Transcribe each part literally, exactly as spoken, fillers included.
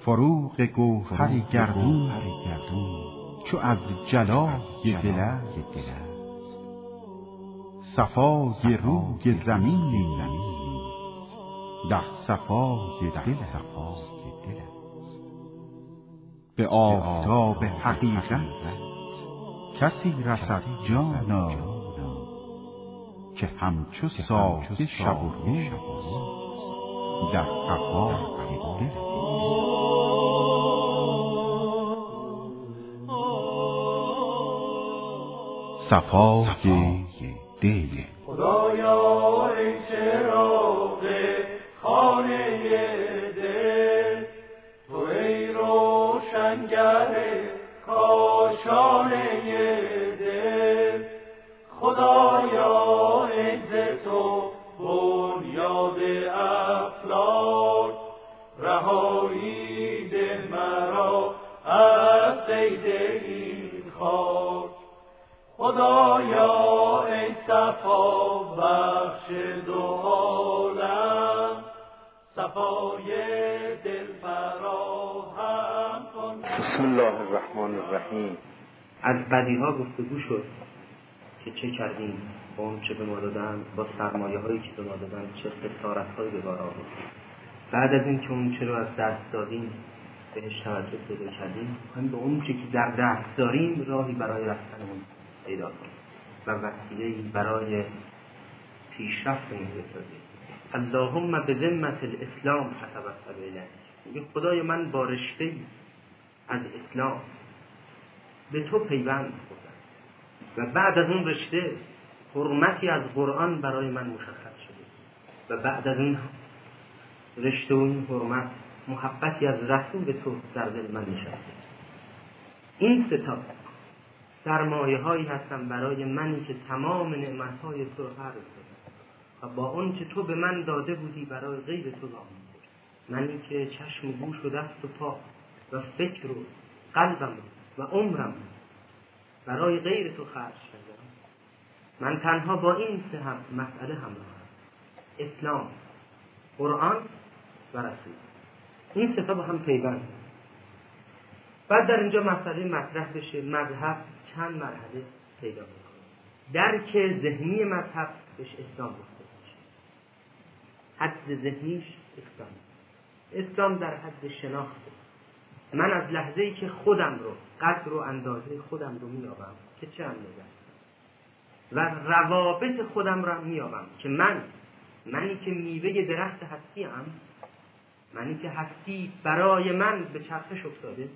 فروغ گوهر گردون چو از جلای دل است، صفای روی زمین در صفای دل است. به آفتاب حقیقت کسی رسد جانا، که همچو سایه شب و روز در قفای دل. صفای دل. خدایا ای چراغ خانه دل، تو ای روشنگر کاشانه دل. خدایا ای ز تو بنیاد افلاک، رهایی ده مرا از قید این خاک. خدایا ای صفا بخش دو عالم، صفای دل فراهم کن. بسم الله الرحمن الرحیم. از بدیها گفتگو شد که چه کردیم با اون چه به ما دادن، با سرمایه هایی که به ما دادن چه خسارت هایی به بار آوردیم. بعد از این که اون چه رو از دست دادیم بهش توجه پیدا کردیم، هم به اون چه که در دست داریم راهی برای رفتنمون پیدا کنیم و وسیله‌ای برای پیشرفتمون بسازیم. اللهم بذمة الاسلام اتوسل الیک. میگه خدای من با رشته از اسلام به تو پیوند خوردم و بعد از اون رشته حرمتی از قرآن برای من مشخص شده و بعد از اون رشته و این حرمت محبتی از رسول تو در دل من نشسته. این ستا سرمایه هایی هستن برای منی که تمام نعمت های تو رو فرض دادم و با اون که تو به من داده بودی برای غیر تو گام می‌خورم. منی که چشم و گوش و دست و پا و فکر و قلبم و عمرم برای غیر تو خرج کردم. من تنها با این سه هم مسئله همراهم: اسلام، قرآن و رسول. این سه تا با هم پیوند. بعد در اینجا مسئله مطرح بشه مذهب چند مرحله پیدا میکنه. درک ذهنی مذهب بهش اسلام گفته میشه. حد ذهنیش اسلام. اسلام در حد شناخته. من از لحظه‌ای که خودم رو قدر و اندازه خودم رو میابم که چه اندازه و روابط خودم رو میابم که من منی که میوه درخت هستی ام، منی که هستی برای من به چرخش افتاده،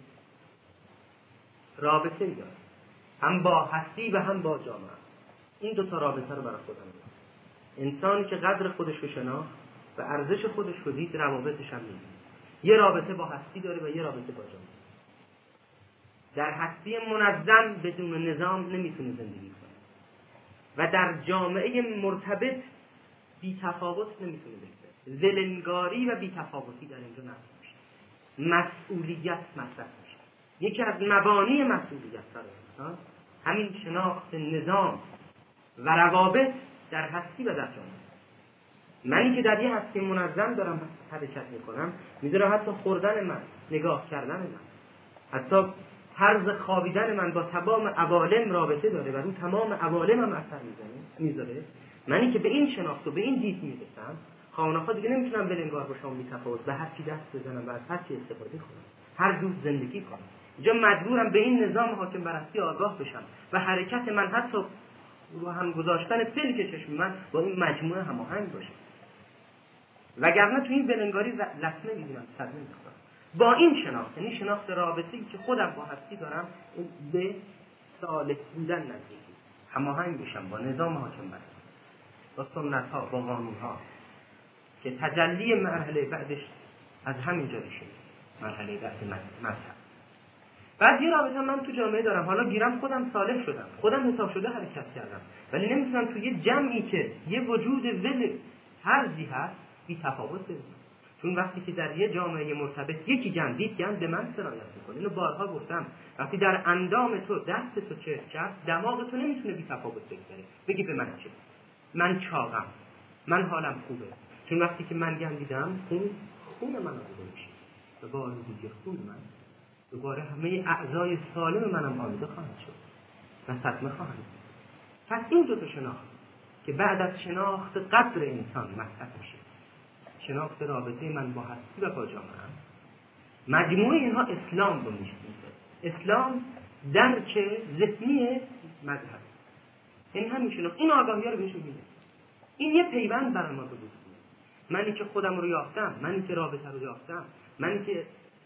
رابطه ای دارم هم با هستی و هم با جامعه. این دو تا رابطه رو برای خودم دارم. انسانی که قدر خودش رو شناخت و ارزش خودش رو دید، روابطش هم می‌بینه. یه رابطه با هستی داره و یه رابطه با جامعه. در هستی منظم بدون نظام نمیتونه زندگی کنه و در جامعه مرتبط بی تفاوت نمیتونه بگذره. ذلنگاری و بی تفاوتی در اینجا نصب میشه. مسئولیت مطرح میشه. یکی از مبانی مسئولیت برای انسان همین شناخت نظام و روابط در هستی و در جامعه. منی که در یه هستی منظم دارم حرکت میکنم، میذاره حتی خوردن من، نگاه کردن من، حتی طرز خوابیدن من با تمام عوالم رابطه داره و رو تمام عوالم هم اثر میزنه میذاره. منی که به این شناخت و به این دید میرسم، خانه‌ها دیگه نمیتونم ولنگار باشم بی تفاوت به هر چی دست بزنم و از هر چی استفاده کنم، هر جور زندگی کنم. اینجا مجبورم به این نظام حاکم بر هستی آگاه بشم و حرکت من حتی رو هم گذاشتن پلک چشم من با این مجموعه هماهنگ باشه. وگرنه تو این ولنگاری لطمه می‌گیرم، صدمه می‌خورم. با این شناخت، یعنی شناخت رابطه‌ای که خودم با هستی دارم، به صالح بودن نزدیکی، هماهنگ بشم با نظام حاکم بر هستی، با سنت‌ها، با قانون‌ها که تجلی مرحله بعدش از همین جا میشه، مرحله بعد مذهب. بعد یه رابطه من تو جامعه دارم، حالا گیرم خودم صالح شدم، خودم حساب شده حرکت کردم، ولی نمیتونم تو یه جمعی که یه وجود ول هرزی هست بی تفاوت ببینم. چون وقتی که در یه جامعه مرتبط یکی جمع دید، جمع به من سرایت میکنه. اینو بارها گفتم، وقتی در اندام تو دست تو چرک کرد، دماغ تو نمیتونه بی تفاوت بگذاره بگی به من چه، من چاقم، من حالم خوبه. چون وقتی که من گندیدم خون خون من آورده میشه. و با آلودگی خون من دوباره همه اعضای سالم منم آلوده خواهند شد و صدمه خواهند شد. پس این دو تا شناخت که بعد از شناخت قدر انسان مطرح میشه، شناخت رابطه من با هستی و با جامعه، مجموعه اینها اسلام رو میشه. اسلام درک ذهنی مذهب، این همین شناخت، این آگاهی رو بهشون میده. این یه پیوند برای ما بود. منی که خودم رو یافتم، منی که رابطه رو یافتم، منی که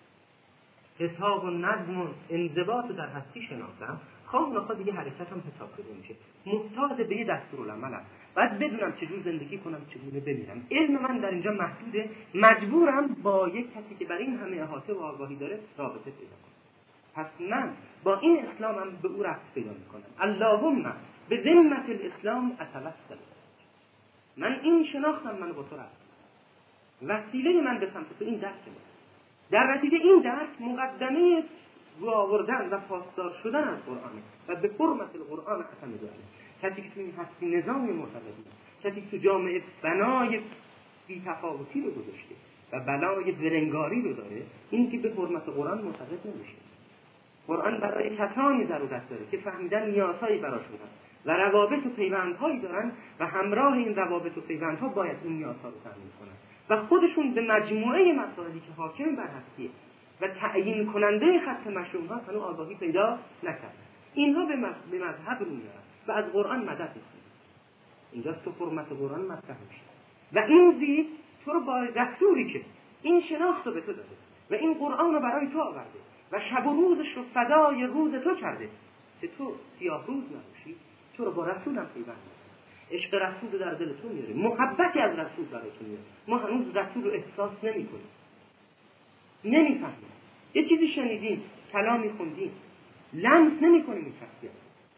حساب و نظم و انضباط رو در هستی شناختم، خواه نخواه دیگه حرکتم حساب شده میشه. محتاج به یه دستورالعملم، باید بدونم چجور زندگی کنم، چگونه بمیرم. علم من در اینجا محدوده، مجبورم با یک کسی که برای این همه احاطه و آگاهی داره رابطه پیدا کنم. پس من با این اسلامم به او رفت پیدا میکنم. اللهم به ذمت الاسلام اتوسل. من این شناختم منو با تو رفت، وسیله من به سمت تو این درک بود. در نتیجه این درک مقدمه رو آوردن و پاسدار شدن از قرآن و به حرمت القرآن قسم می‌خورم. کسی که تو این هستی نظامی مرتبطی، کسی که تو جامعه بنای بی‌تفاوتی رو گذاشته و بنای ورنگاری رو داره، این که به حرمت قرآن مرتبط نمیشه. قرآن برای کسانی ضرورت داره که فهمیدن نیازهایی براشون هست و روابط و پیوندهایی دارن و همراه این روابط و پیوندها باید این نیازها رو تامین کنن و خودشون به مجموعه مسائلی که حاکم بر هستیه و تعیین کننده خط مشروع ها هنوز آگاهی پیدا نکردن. اینها به مذهب رو میارن و از قرآن مدد میکنن. اینجاست که حرمت قرآن مطرح میشه و این دید تو رو با دستوری که این شناخت رو به تو داده و این قرآن رو برای تو آورده و شب و روزش رو فدای روز تو کرده که تو سیاه روز نباشی، تو رو با رسولم پیوند میکنه، عشق رسول رو در دل تو میاره، محبتی از رسول برای تو میاره. ما هنوز رسول رو احساس نمی کنیم، نمیفهمیم. یه چیزی شنیدیم، کلامی خوندیم، لمس نمی کنیم این شخصیت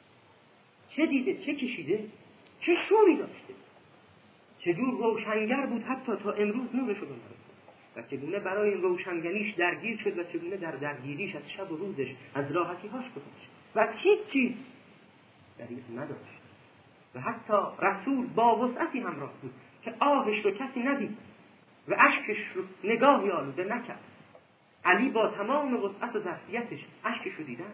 چه دیده، چه کشیده، چه شوری داشته، چجور روشنگر بود حتی تا امروز نورش رو بناره و چگونه برای این روشنگریش درگیر شد و چگونه در درگیریش از شب و روزش از راحتی هاش گذشت و هیچ چیز دریغ نداشت و حتی رسول با وسعتی همراه بود که آهش رو کسی ندید و اشکش رو نگاهی آلوده نکرد. علی با تمام وسعت و ظرفیتش اشکش رو دیدن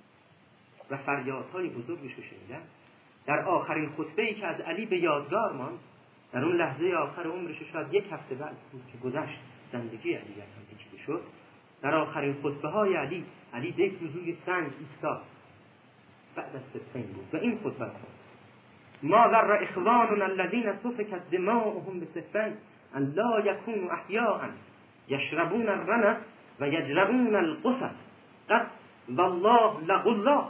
و فریادهای بزرگش رو شنیدن. در آخرین خطبه‌ای که از علی به یادگار ماند، در اون لحظه آخر عمرش شاید یک هفته بعد بود که گذشت زندگی علی هم پیچیده شد، در آخرین خطبه های علی علی یک روزوی سنگ ایستاد بعد از سفین بود و این خطبه بود: ما ذر اخواننا الذين سفكت دماؤهم بسفين ان لا يكونوا احياء يشربون الرنس و یجرؤون القصص قد والله لغلا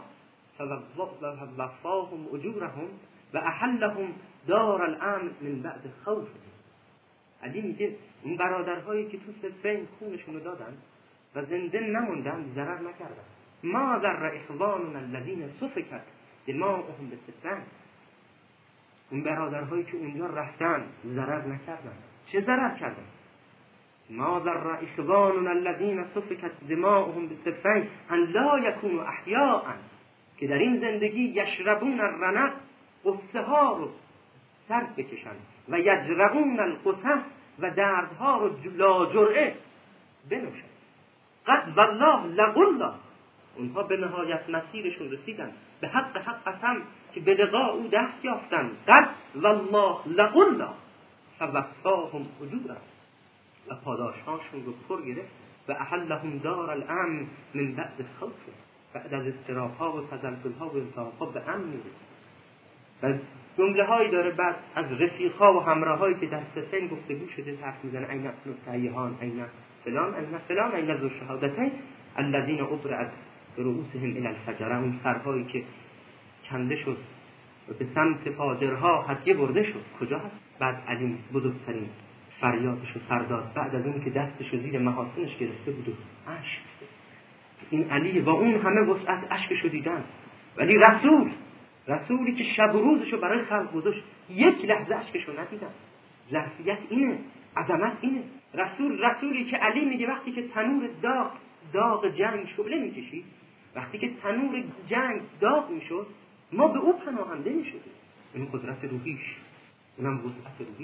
فوفاهم اجورهم و احلهم دار الامن من بعد خوف. علی میگه اون برادرهایی که تو سفین خونشون رو دادن و زنده نموندن ضرر نکردن. ما ذر اخواننا الذين سفكت دماؤهم بسفين، اون برادرهایی که اونجا رفتن ضرر نکردن. چه ضرر کردن؟ ما ذر اخواننا الذين سفكت دماؤهم بسفين ان لا يكونوا احياء، که در این زندگی یشربون الرنق، قصه ها رو سر بکشن و یجرؤون القصص و دردها رو لا جرعه بنوشن. قد والله لغلا، اونها به نهایت مسیرشون رسیدن، به حق حق قسم که به لقاء او دست یافتن. قد والله لغلا فوفاهم اجورهم، و پاداشهاشون رو پر گرفت و احلهم دار الامن من بعد خوف، بعد از اضطراب‌ها و تزلزل‌ها و التهاب‌ها به امن می‌رسید. و جمله هایی داره بعد از رفیق‌ها و همراهایی که در سفین گفتگو شده حرف میزنه: این نفتیهان، این فلان، این فلان، این ذو الشهادتین الذين ابرعت برؤوسهم الى الفجر، اون سرهایی که کنده شد و به سمت فاجرها هدیه برده شد. کجا هست؟ بعد علی بزرگترین فریادش رو سرداد بعد از اون که دستش رو زیر محاسنش گرفته بود و اشک. این علی با اون همه وسعت اشکش رو دیدن، ولی رسول رسولی که شب و روزش رو برای خلق گذاشت یک لحظه اشکش رو ندیدن. ظرفیت اینه، عظمت اینه. رسول رسولی که علی میگه وقتی که تنور داغ داغ جنگ شعله میکشید، وقتی که تنور جنگ داغ میشد ما به او پناهنده میشدیم. این قدرت روحیش، اونم وسعت روحیش.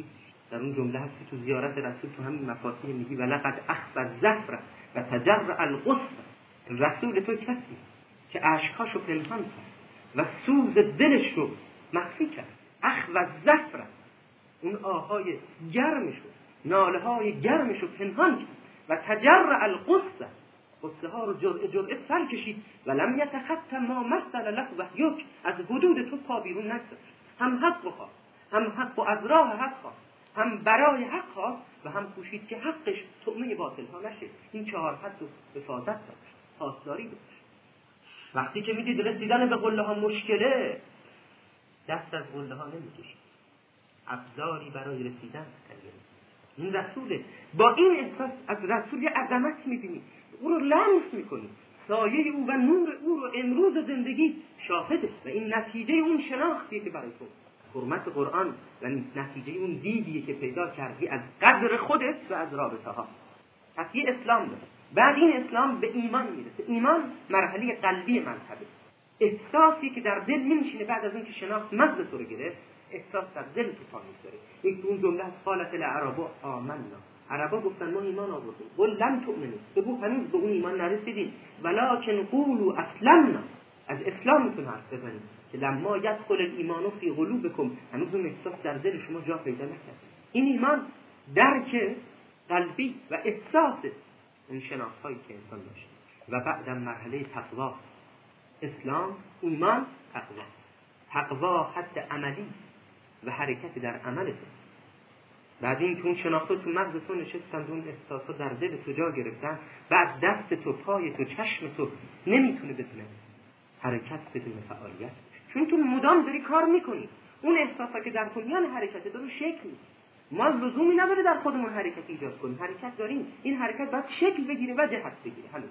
در اون جمله هستی تو زیارت رسول تو همین مفاتیح میگی ولقد اخفى الزفر و تجرع الغصن. رسول تو کسی که اشکاشو پنهان کرد و سوز دلش رو مخفی کرد. اخفى الزفر، اون آهای گرمشو، ناله های گرمشو پنهان کرد و تجرع الغصن، غصه ها رو جرعه جرعه سر کشید و لم یتخطى ما مثل له وحیک، از حدود تو پا بیرون نگذاشت. هم حق بخواه، هم حق و از راه حق خواه، هم برای حق خواه و هم کوشید که حقش طعمه باطل ها نشه. این چهار حد رو حفاظت داشت، پاسداری داشت. وقتی که میدید رسیدن به قله ها مشکله، دست از قله ها نمیکشید، ابزاری برای رسیدن کرد. این رسوله. با این احساس از رسول یه عظمت میبینی، او رو لمس میکنی، سایه او و نور او رو امروز زندگی شاهده و این نتیجه اون شناختیه که برای تو حرمت قرآن و نتیجه اون دیدیه که پیدا کردی از قدر خودت و از رابطه ها. پس یه اسلام داره، بعد این اسلام به ایمان میرسه. ایمان مرحله قلبی مذهبه، احساسی که در دل نمیشینه بعد از اون که شناخت مغز تو رو گرفت، احساس در دل تو پا میذاره. یک اون جمله از قالت الاعراب آمنا، عربا گفتن ما ایمان آوردیم. قل لم تؤمنوا، بگو هنوز به اون ایمان نرسیدین. ولکن قولوا اسلمنا، از اسلامتون حرف بزنید که لما یدخل الایمان فی قلوبکم، هنوز اون احساس در دل شما جا پیدا نکرد. این ایمان درک قلبی و احساس اون شناختایی که انسان داشت. و بعد مرحله تقوا، اسلام، ایمان، تقوا. تقوا حد عملی و حرکت در عملت. بعد این که اون شناخته تو مغز تو نشستن، اون احساسا در دل تو جا گرفتن، بعد دست تو، پای تو، چشم تو نمیتونه بتونه حرکت بدون فعالیت، چون تو مدام داری کار میکنی. اون احساسا که در تو میان حرکت داره شکل میده. ما لزومی نداره در خودمون حرکت ایجاد کنیم، حرکت داریم، این حرکت باید شکل بگیره و جهت بگیره. همین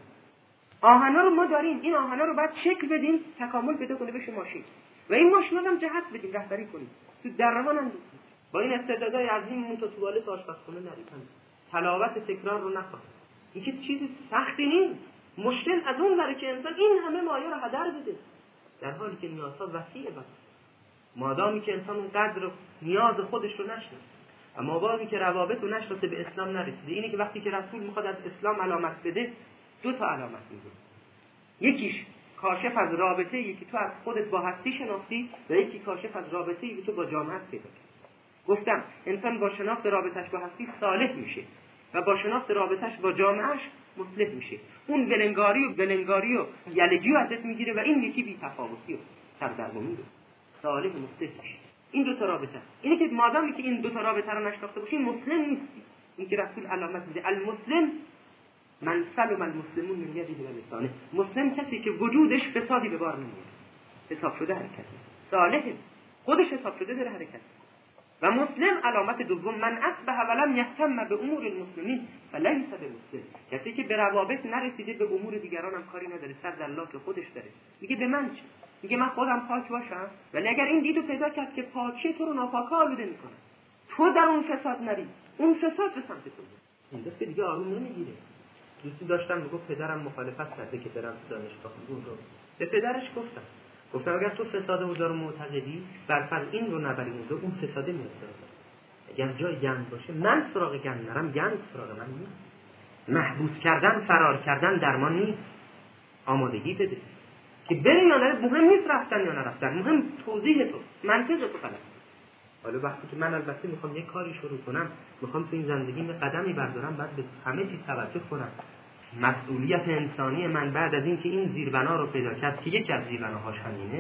آهنا رو ما داریم، این آهنا رو باید شکل بدیم، تکامل پیدا کنه بشه ماشین، و این ماشین رو هم جهت بدیم، رهبری کنیم، تو درهمان اندازیم. با این استعدادهای عظیممون تا توالت آشپزخونه نریم، تلاوت تکرار رو نخواهیم. این که چیز سختی نیست. مشکل از اون وره که انسان این همه مایه رو هدر بده، در حالی که نیازها وسیعه. بس مادامی که انسان اون قدر نیاز خودش رو نشناسه، اما مادامی که روابط رو نشناسه به اسلام نرسیده. اینه که وقتی که رسول میخواد از اسلام علامت بده، دو تا علامت میده. یکیش کاشف از رابطه‌ای که تو از خودت با هستی شناختی و یکی کاشف از رابطه‌ای که تو با جامعه پیدا کردی. گفتم انسان با شناخت رابطش با هستی صالح میشه و با شناخت رابطش با جامعهش مصلح میشه. اون ولنگاری و ولنگاری و یلگی رو ازت میگیره و این یکی بی تفاوتی و سردرگمی رو صالح و مصلح میشه. این دو تا رابطه، اینه که مادامی که این دو تا رابطه رو نشناخته باشی مسلم نیستی. این که رسول علامت میده المسلم من سلم المسلمون من یده و لسانه. مسلم کسی که وجودش فسادی به بار نمیاره، حساب شده حرکت، صالح خودش حساب شده داره حرکت. و مسلم علامت دوم من اصبح ولم یهتم به امور المسلمین فلیس بمسلم، کسی که به روابط نرسیده به امور دیگران هم کاری نداره، سر در لاک خودش داره. میگه به من چه؟ میگه من خودم پاک باشم، ولی اگر این دیدو پیدا کرد که پاکی تو رو ناپاک آلوده میکنه، تو در اون فساد نری، اون فساد به سمت تو این دست دیگه آروم نمیگیره. دوستی داشتم میگفت پدرم مخالفت کرده که برم دانشگاه اون رو به پدرش گفتم گفتم اگر تو فساد او دارو معتقدی، برفرض این رو نبری اونجا، اون فساده میاد. اگر جای گند باشه من سراغ گند نرم، گند سراغ من نیست. محبوس کردن، فرار کردن درمان نیست. آمادگی بده که بری یا نره، مهم نیست رفتن یا نرفتن، مهم توضیح تو، منطق تو غلط. حالا وقتی که من البته میخوام یک کاری شروع کنم، میخوام تو این زندگی یه قدمی بردارم، بعد به همه چیز توجه کنم. مسئولیت انسانی من بعد از اینکه این زیربنا رو پیدا کرد که یکی از زیربناهاش همینه،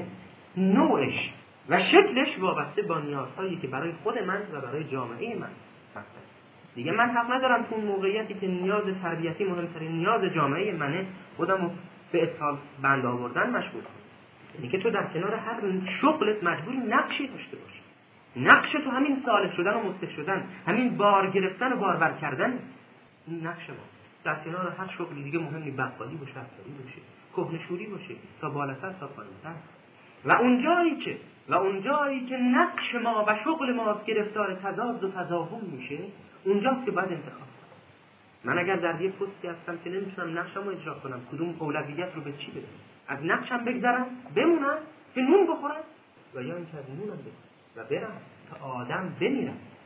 نوعش و شکلش وابسته با نیازهایی که برای خود من و برای جامعه من هست. دیگه من حق ندارم تو اون موقعیتی که نیاز تربیتی مهمترین نیاز جامعه منه، خودم رو به اصحاب بند آوردن مشغول کنم. یعنی که تو در کنار هر شغلت مجبوری نقشی داشته باشی. نقش تو همین صالح شدن و مصلح شدن، همین بار گرفتن و بارور کردن، این نقش ما. در کنار هر شغلی دیگه مهمی بقالی باشه، افسری باشه، کهنشوری باشه، تا بالاتر تا پایینتر. و اونجایی که و اونجایی که نقش ما و شغل ما گرفتار تضاد و تضاهم میشه، اونجاست که باید انتخاب کنم. من اگر در یه پستی هستم که نمیتونم نقشمو اجرا کنم، کدوم اولویت رو به چی بدم؟ از نقشم بگذرم بمونم که نون بخورم، و یا اینکه از نونم بگذرم و برم تا آدم بمیرم.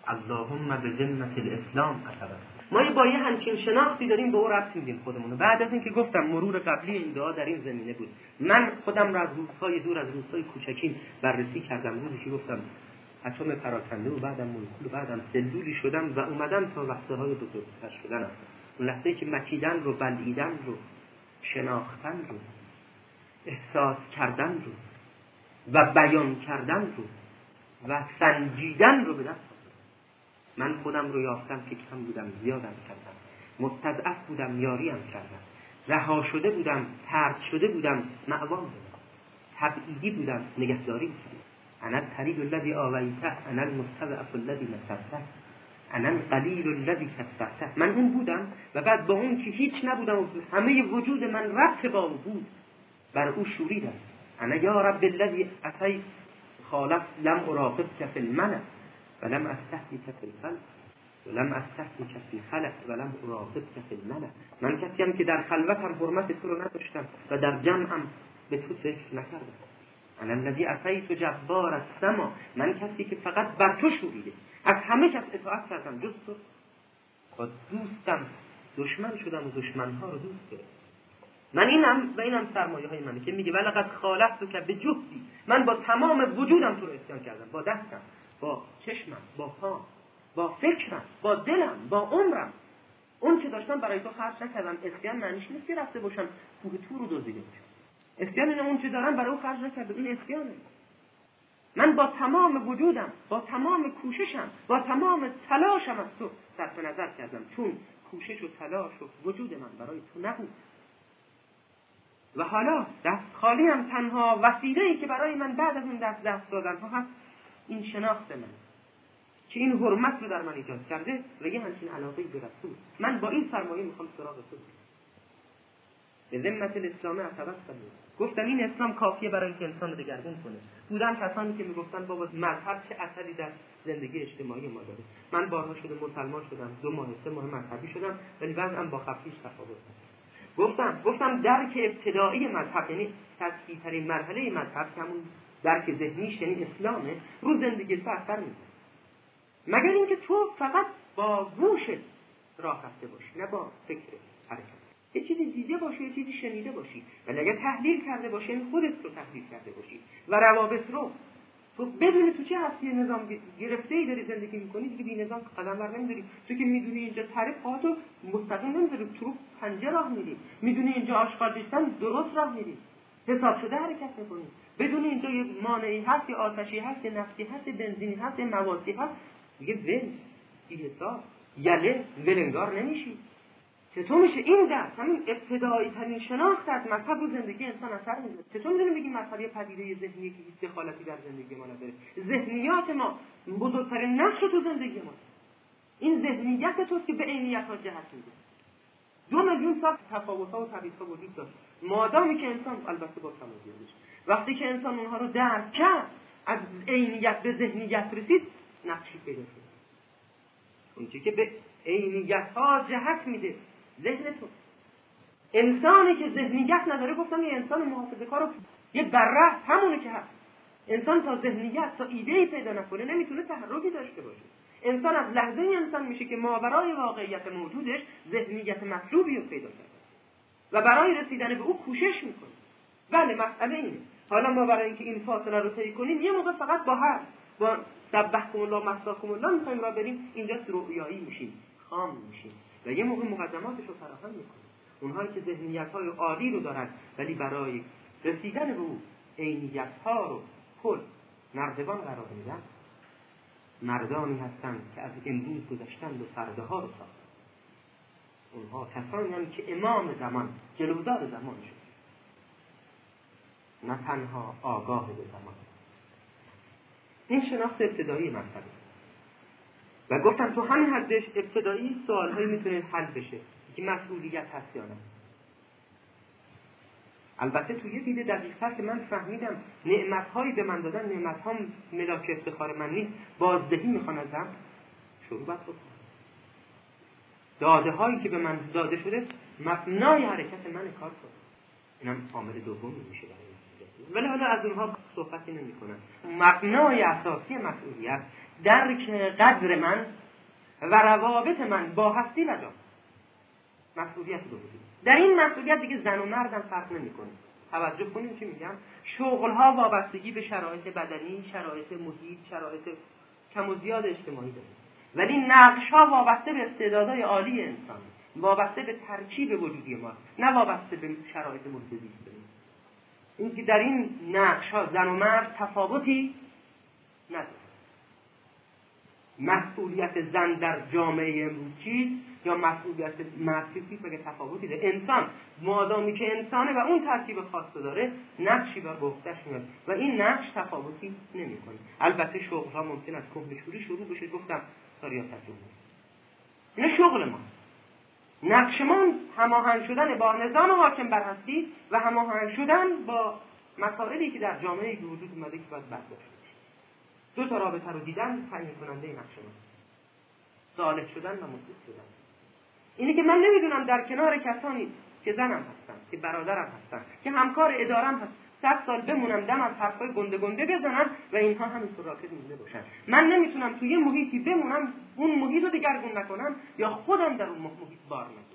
اللهم به ذمت الاسلام اتوسل. ما با یه همچین شناختی داریم به او ربط میدیم خودمونو. بعد از اینکه گفتم مرور قبلی این دعا در این زمینه بود، من خودم را از روزهای دور، از روزهای کوچکیم بررسی کردم. روزی که گفتم اتم پراکنده و بعدم مولکول و بعدم سلولی شدم و اومدم تا وقتهای بزرگتر شدنم. اون لحظه‌ای که مکیدن رو، بلعیدن رو، شناختن رو، احساس کردن رو و بیان کردن رو و سنجیدن رو به دست من خودم رو یافتم که کم بودم، زیادم کردم، مستضعف بودم، یاریم کردم، رها شده بودم، طرد شده بودم، معوام بودم، تبعیدی بودم، نگهداری کردم. انا الطریق الذی آویته، انا المستضعف الذی نصرته، انا القلیل الذی کسرته. من اون بودم و بعد با اون که هیچ نبودم و همه وجود من ربط با او بود، بر او شوریدم. انا یا رب الذی اتیت خالف لم اراقبک فی المنع ولم استحییک فی الخلق ولم استحییک فی الخلق ولم اراقبک فی المنع. من کسیم که در خلوتم حرمت تو رو نداشتم و در جمعم به تو ذکر نکردم. انا الذی اتیت جبار السما. من کسی که فقط بر تو شوریده، از همه کس اطاعت کردم جز تو. با دوستم دشمن شدم و دشمنها رو دوست دارم. من اینم و اینم سرمایه های منه که میگه ولقد خالقتک بجهدی. من با تمام وجودم تو رو عصیان کردم، با دستم، با چشمم، با پام، با فکرم، با دلم، با عمرم. اون که داشتم برای تو خرج نکردم. عصیان معنیش نیست که رفته باشم کوه طور رو دزدیده باشم. عصیان اینه اون که دارم برای او خرج نکردم، این عصیانه. من با تمام وجودم، با تمام کوششم، با تمام تلاشم از تو صرف نظر کردم، چون کوشش و تلاش و وجود من برای تو نبود. و حالا دست خالی هم تنها وسیله‌ای که برای من بعد از اون دست دست دادن ها هست این شناخت من که این حرمت رو در من ایجاد کرده و یه همچین علاقه به رسول. من با این سرمایه میخوام سراغ تو به ذمت الاسلام اتوسل. گفتم این اسلام کافیه برای اینکه انسان رو دگرگون کنه. بودن کسانی که میگفتن بابا مذهب چه اثری در زندگی اجتماعی ما داره. من بارها شده مسلمان شدم، دو ماه سه ماه مذهبی شدم، ولی بعضم با خفیش تفاوت داره. گفتم گفتم درک ابتدایی مذهب، یعنی سطحی ترین مرحله مذهب که همون درک ذهنیش یعنی اسلامه، رو زندگی تو اثر میذاره. مگر اینکه تو فقط با گوشت راه رفته باشی، نه با فکر حرکت. یه چیزی دیده باشی، یه چیزی شنیده باشی، ولی اگر تحلیل کرده باشی، یعنی خودت رو تحلیل کرده باشی و روابط رو تو بدونی تو چه هستی نظام گرفته‌ای داری زندگی می‌کنی، دیگه بی نظام قدم بر نمی‌داری. تو که می‌دونی اینجا تعریف خودتو مستقیم نمی‌ذاری، تو پنجه راه می‌ری، می‌دونی اینجا آشغال ریختن درست راه می‌ری، حساب شده حرکت می‌کنی، بدونی اینجا یه مانعی هست، یه آتشی هست، یه نفتی هست، یه بنزینی هست، یه موادی هست، دیگه ول بی حساب یله ولنگار نمیشی. چطور میشه این درس همین ابتدایی ترین شناخت از مذهب رو زندگی انسان اثر میذاره؟ چطور میدونیم بگیم مذهب یه پدیده ذهنیه که هیچ دخالتی در زندگی ما نداره؟ ذهنیات ما بزرگترین نقش تو زندگی ما. این ذهنیت توست که به عینیت ها جهت میده. دو میلیون سال تفاوت ها و تبعیض ها وجود داشت. مادامی که انسان البته با تمایزش وقتی که انسان اونها رو درک کرد، از عینیت به ذهنیت رسید، نقشی پیدا شد. اون چیزی که به عینیت ها جهت میده ذهن تو. انسانی که ذهنیت نداره، گفتم یه انسان محافظه کار و یه بره همونه که هست. انسان تا ذهنیت تا ایده‌ای پیدا نکنه نمیتونه تحرکی داشته باشه. انسان از لحظه ای انسان میشه که ماورای واقعیت موجودش ذهنیت مطلوبی رو پیدا کرده و برای رسیدن به او کوشش میکنه. بله مسئله اینه. حالا ما برای اینکه این فاصله رو طی کنیم یه موقع فقط با هر با سبحکم الله مساکم الله میخوایم را بریم، اینجا رؤیایی میشیم، خام میشیم و یه موقع مقدماتش رو فراهم میکنیم. اونهایی که ذهنیت‌های عالی رو دارن ولی برای رسیدن به او عینیت‌ها رو کل نردبان قرار میدن، مردانی هستند که از امروز گذشتند و فردها رو ساختند. اونها کسانی هستند که امام زمان، جلودار زمان شد، نه تنها آگاه به زمان. این شناخت ابتدایی مطلبه و گفتم تو همین حدش ابتدایی سوال‌هایی میتونه حل بشه که مسئولیت هست یا نه. البته تو یه دیده دقیق‌تر که من فهمیدم نعمت‌هایی به من دادن، نعمت‌ها ملاک افتخار من نیست، بازدهی میخوان ازم، شروع باید بکنم. داده‌هایی که به من داده شده مبنای حرکت من کار کنم. اینم عامل دومی میشه برای مسئولیت. ولی حالا از اونها صحبتی نمی‌کنم. مبنای اساسی مسئولیت درک قدر من و روابط من با هستی و جان. مسئولیت دو وجود. در این مسئولیت دیگه زن و مردم فرق نمی‌کنه. توجه کنید چی میگم. شغل‌ها وابستگی به شرایط بدنی، شرایط محیط، شرایط کم و زیاد اجتماعی داره. ولی نقش‌ها وابسته به استعدادهای عالی انسان، وابسته به ترکیب وجودی ما، نه وابسته به شرایط محیط زیست. این که در این نقش‌ها زن و مرد تفاوتی نداره. مسئولیت زن در جامعه امروز چیست یا مسئولیت مرد چیست بگه تفاوتی داره. انسان مادامی که انسانه و اون ترکیب خاص داره نقشی بر عهده‌اش میاد و این نقش تفاوتی نمی‌کنه. البته شغل‌ها ممکن است کهنه‌شوری شروع بشه، گفتم تا ریاست جمهوری. این شغل ما. نقش ما هماهنگ شدن با نظام حاکم بر هستی و هماهنگ شدن با مسائلی که در جامعه به وجود اومده که باید برداشت بشه. دو تا رابطه رو دیدن تعیین کننده نقش ما. صالح شدن و مفید شدن. اینه که من نمیدونم در کنار کسانی که زنم هستن، که برادرم هستن، که همکار ادارم هستن، صد سال بمونم دم از حرفای گنده گنده بزنن و اینها همینطور راکد مونده باشن. من نمیتونم توی یه محیطی بمونم اون محیط رو دگرگون نکنم یا خودم در اون محیط بار نگیرم.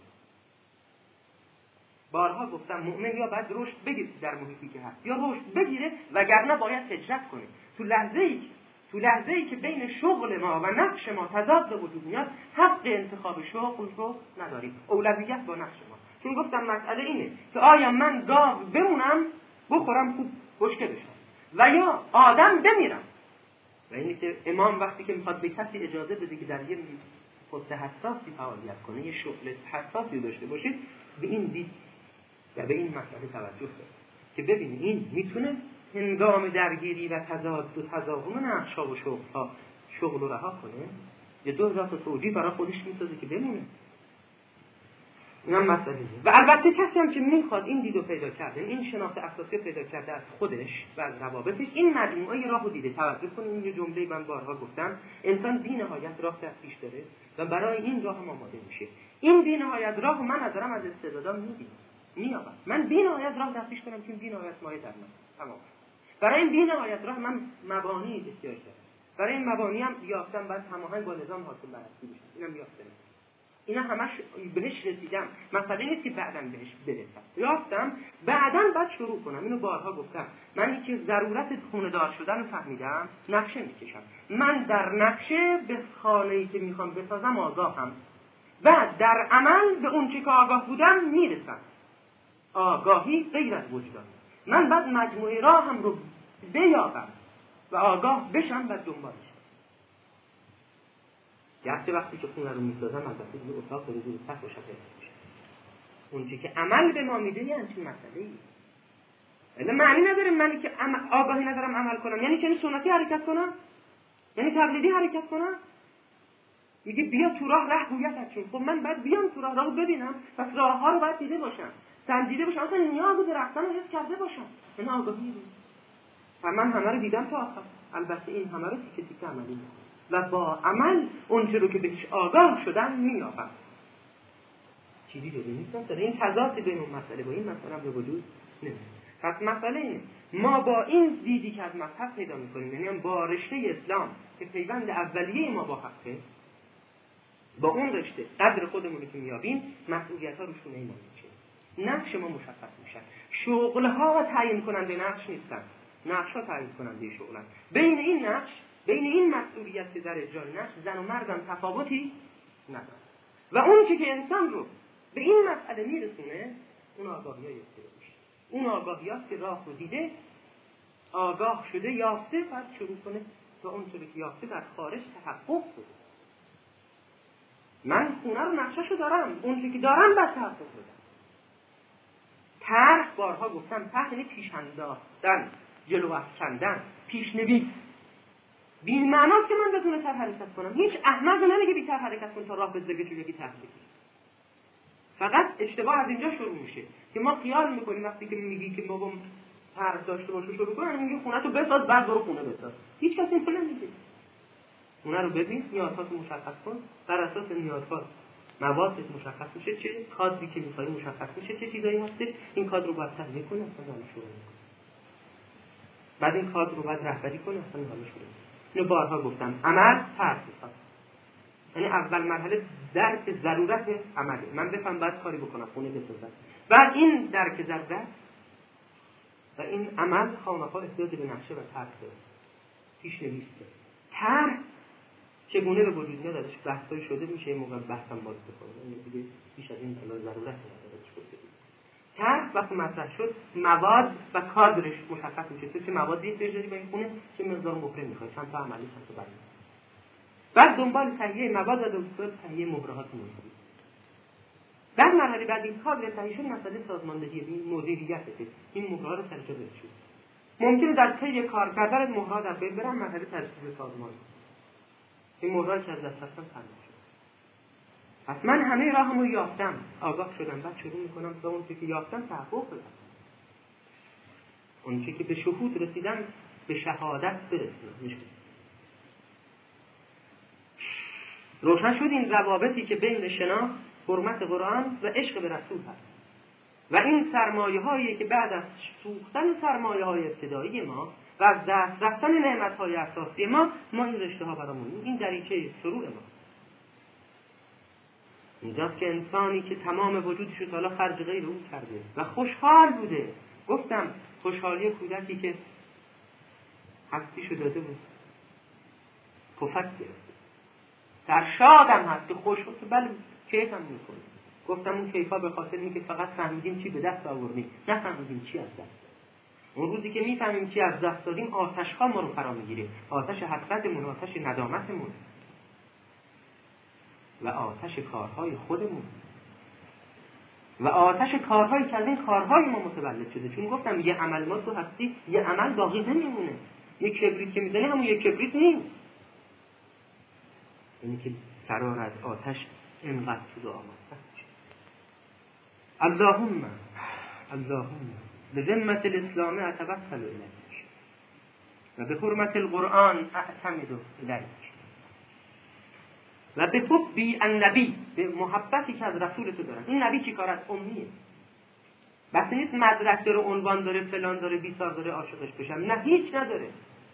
بارها گفتم مؤمن یا باید رشد بگیره در محیطی که هست یا رشد بگیره وگرنه باید هجرت کنه. تو لحظه‌ای تو لحظه‌ای که بین شغل ما و نقش ما تضاد به وجود میاد، حق انتخاب شغل رو نداریم. اولویت با نقش ما. چون گفتم مسئله اینه که آیا من گاو بمونم بخورم خوب بشکه بشم و یا آدم بمیرم. و اینه که امام وقتی که میخواد به کسی اجازه بده که در یه پست حساسی فعالیت کنه، یه شغل حساسی داشته باشه، به این دید و به این مسئله توجه کنه که ببینید این میتونه هنگام درگیری و تضاد و تضاهم نقش‌ها و شغل‌ها شغل رو رها کنه یا دو هزار تا توجیه برای خودش میسازه که بمونه. اینم مسئله. و البته کسی هم که میخواد این دیدو پیدا کرده، این شناخت اساسی پیدا کرده از خودش و از روابطش، این مجموعه راهو دیده. توجه کنید یه جمله من بارها گفتم، انسان بی‌نهایت راه در پیش داره و برای این راه هم آماده میشه. این بی‌نهایت راهو من ندارم از استعدادام میبینم میابم. من بی‌نهایت راه در پیش دارم که بی‌نهایت مایه در من. تمام. برای این بی‌نهایت راه من مبانی احتیاج دارم. برای این مبانی هم یافتم باید هماهنگ با نظام حاکم بر هستی بشه. اینم یافتم. اینا همش بهش رسیدم. مسئله نیست که بعداً بهش برسم. یافتم بعداً بعد شروع کنم. اینو بارها گفتم. من که ضرورت خونه‌دار شدن رو فهمیدم، نقشه میکشم. من در نقشه به خانه‌ای که میخوام بسازم آگاهم. بعد در عمل به اون چه که آگاه بودم میرسم. آگاهی غیر از وجدان. من بعد مجموعه راهم رو بیابم و آگاه بشم و دنبالش. گرچه وقتی که خونه رو میسازم البته یه اتاق رو زیر سقف روشن میشه. اون چیزی که عمل به ما میده یه همچین مسئله‌ای. الا معنی نداره منی که آگاهی ندارم عمل کنم. یعنی چنین سنتی حرکت کنم؟ یعنی تقلیدی حرکت کنم؟ میگه بیا تو راه ره گویت چون. خب من بعد بیام تو راه راهو ببینم، پس راه‌ها رو باید دیده باشم. سنجیده باشم، اصلا نیاز به رفتن رو حس کرده باشم. این آگاهی بود. و من همه رو دیدم تا آخر. البته این همه رو تیکه تیکه عملی می‌کنم. و با عمل اونچه رو که بهش آگاه شدن می‌یابم. چیزی دیگه نیست. مثلا این تضاد بین اون مسئله با این مسئله هم به وجود نمیاد. پس مسئله اینه ما با این دیدی که از مذهب پیدا می‌کنیم، یعنی با رشته اسلام که پیوند اولیه ما با حقه، با اون رشته قدر خودمون رو که می‌یابیم، مسئولیت‌ها روشون ایمان میشه. نقش ما مشخص میشه. شغل‌ها تعیین کننده نقش نیستن. نقش‌ها تعیین کننده شغلن. بین این نقش، بین این مسئولیت که در اجرای نقش زن و مردم تفاوتی نداره. و اون چیزی که انسان رو به این مسئله میرسونه، اون آگاهی‌های استعدادیه. اون آگاهی‌هاست که راه رو دیده، آگاه شده، یافته، بعد شروع کنه تا اون چیزی که یافته در خارج تحقق بده. من خونه رو نقشه‌شو دارم، اون چیزی که دارم بعد تحقق بدم. طرح بارها گفتم، طرح یعنی پیش انداختن، جلو افکندن، پیش‌نویس. بی معناست که من بدون طرح حرکت کنم. هیچ احمق نمیگه بی طرح حرکت کن تا راه بزگه چون یکی طرح بگیر. فقط اشتباه از اینجا شروع میشه که ما خیال میکنیم وقتی که میگی که بابا طرح داشته باشه شروع کن، میگه خونه تو بساز بعد برو خونه بساز. هیچ کسی اینو نمیگه. خونه رو ببین، نیازات مشخص کن، بر اساس نیازات موادت مشخص میشه، چه کادری که میخوای مشخص میشه، چه چیزایی هستش، این کادر رو باید تحلیل کنی اصلا حالش شروع کنی. بعد این کادر رو باید رهبری کنی اصلا حالش شروع کنی. اینو بارها گفتم، عمل ترک میخواد. یعنی اول مرحله درک ضرورت عمله. من بفهم باید کاری بکنم، خونه بسازم. بعد این درک ضرورت و این عمل خامخا احتیاج به نقشه و طرح داره. پیش نویسته. طرح چگونه به وجود میاد ازش بحثای شده میشه، این موقع بحثم باز بکنه. این دیگه بیش از این الان ضرورت نداره چه بگیم. طرح وقتی مطرح شد مواد و کادرش مشخص میشه. تو چه موادی احتیاج داری به این خونه، چه مقدار مبره میخوای، چند تا عملی چند تا بیان. بعد دنبال تهیه مواد و دنبال تهیه مبرهات موجود. در مرحله بعد این کادر تهیه شد، مسئله سازماندهی این مدیریته. این مبرها رو سرجا برسید. ممکنه در طی کار کردن مبرها در بین برن مرحله ترتیب سازمان. این مبرها که از دست رفتن تمام شد. پس من همه راهمو یافتم، آگاه شدم، بعد شروع میکنم تا اون چیزی که یافتم تحقق بدم. اون چیزی که به شهود رسیدم به شهادت برسونم. روشن شد این روابطی که بین شناخت، حرمت قرآن و عشق به رسول هست و این سرمایه هایی که بعد از سوختن سرمایه های ابتدایی ما و از دست رفتن نعمت های اساسی ما ما این رشته ها برامون، این دریچه شروع ما. اینجاست که انسانی که تمام وجودش رو حالا خرج غیر او کرده و خوشحال بوده، گفتم خوشحالی کودکی که هستیشو داده بود پفک گرفته، در شادم هست که خوش هست، بله کیف هم میکنه. گفتم اون کیفا به خاطر اینکه فقط فهمیدیم چی به دست آوردیم، نه فهمیدیم چی از دست دادیم. اون روزی که میفهمیم چی از دست دادیم، آتش ها ما رو فرا میگیره، آتش حسرتمون، آتش ندامتمون و آتش کارهای خودمون و آتش کارهایی که از این کارهای ما متولد شده. چون گفتم یه عمل ما تو هستی، یه عمل باقی نمیمونه. یه کبریت که میزنی همون یه کبریت نیست. اینی که فرار از آتش اینقدر تو دعا آمد. اللهم اللهم به ذمت الاسلام اتوکل الیک و به حرمت القرآن اعتمد الیک و به حبی النبی، به محبتی که از رسول تو دارم. این نبی چی کار از امیه؟ بس نیست مدرک داره، عنوان داره، فلان داره، بیسار داره، عاشقش بشم. نه، هیچ نداره،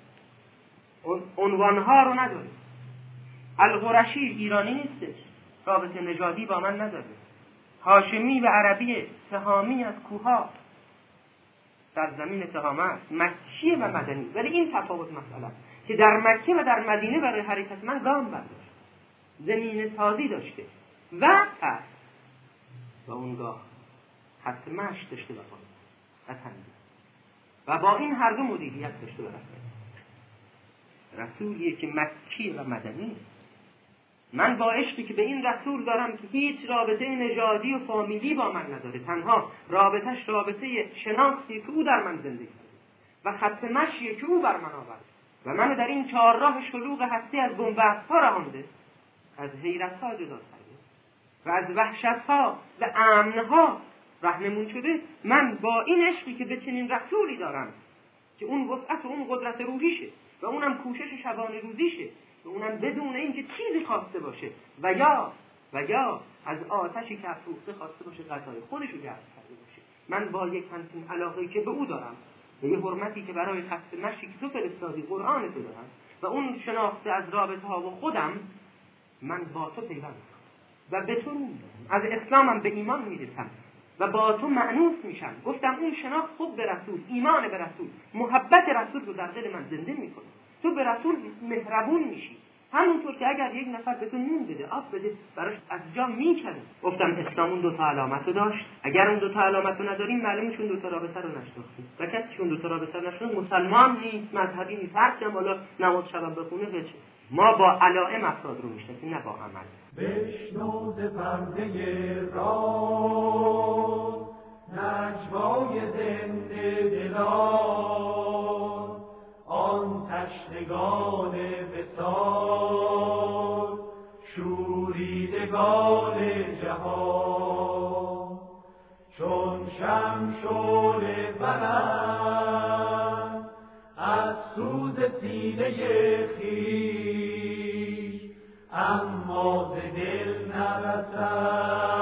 عنوانها رو نداره. القرشی ایرانی نیستش، رابطه نژادی با من نداره، هاشمی و عربی، تهامی از کوها، در زمین تهامه است، مکیه و مدنی. ولی این تفاوت مسئله که در مکه و در مدینه برای حرکت من گام برداشت، زمین سازی داشته و پس و اونگاه حتی مشت داشته و پایین و با این هر دو مدیریت داشته و رسولیه که مکی و مدنی. من با عشقی که به این رسول دارم که هیچ رابطه نژادی و فامیلی با من نداره، تنها رابطش رابطه شناختی که او در من زندگی کرده و خط مشیه که او بر من آورد و من در این چهار راه شلوغ هستی از بنبست ها رهانده، از حیرت ها جدا کرده و از وحشت ها و امن ها رهنمون شده. من با این عشقی که به چنین رسولی دارم که اون وسعت و اون قدرت روحیشه و اونم کوشش شبانه روزیشه و اونم بدون اینکه چیزی خواسته باشه و یا و یا از آتشی که افروخته خواسته باشه غذای خودش رو گرم کرده باشه، من با یک همچین علاقه‌ای که به او دارم و یه حرمتی که برای خط مشی که تو فرستادی قرآن تو دارم و اون شناخته از رابطه ها و خودم، من با تو پیوند و به تو رو میدارم، از اسلامم به ایمان میرسم و با تو مأنوس میشم. گفتم اون شناخت خود به رسول، ایمان به رسول، محبت رسول رو در دل من زنده میکنه. تو به رسول مهربون میشی، همونطور که اگر یک نفر به تو نون بده، آب بده، براش از جا میکنه. گفتم اسلام اون دو تا علامت رو داشت. اگر اون دو تا علامت رو نداریم معلومه چون دو تا رابطه رو نشناختیم و کسی چون دو تا رابطه رو نشناخت مسلمان نیست، مذهبی نیست، هر کم حالا نماز شب بخونه بچه. ما با علائم افراد رو میشناسیم نه با عمل. بشنو ز پرده راز نجوای زنده دلان، آن تشنگان وصال شوریدگان جهان، چون شمع شعله برند از سوز سینه خویش، اما ز دل نرسد